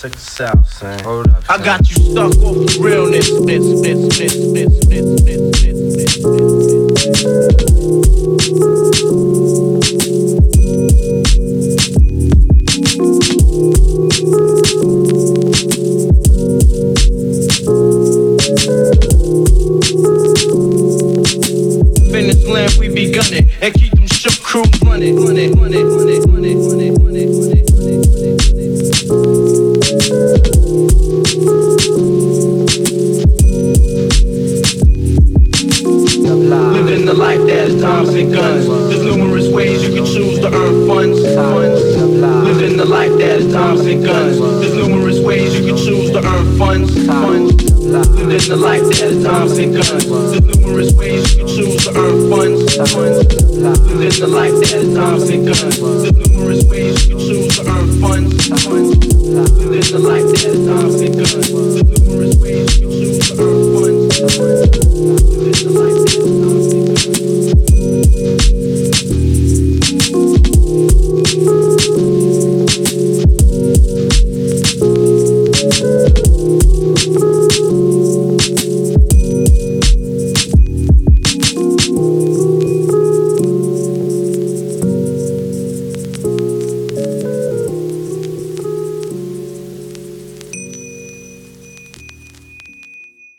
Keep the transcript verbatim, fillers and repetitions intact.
Check this out, son. Hold up, son. I got you stuck off the realness. This, this, this, this, this, this, this, this, Finish lamp, we be gunning and keep them shook crews running, running, running, running, running, running, running, running. Living the life that is times and guns. There's numerous ways you can choose to earn funds. funds. Living the life that is times and guns. There's numerous ways you can choose to earn funds. funds. Living the life that is times and guns. There's numerous ways you can choose to earn funds. funds. Living the life that is times and guns. There's numerous ways you can choose to earn funds. funds. Living the life that is times and guns.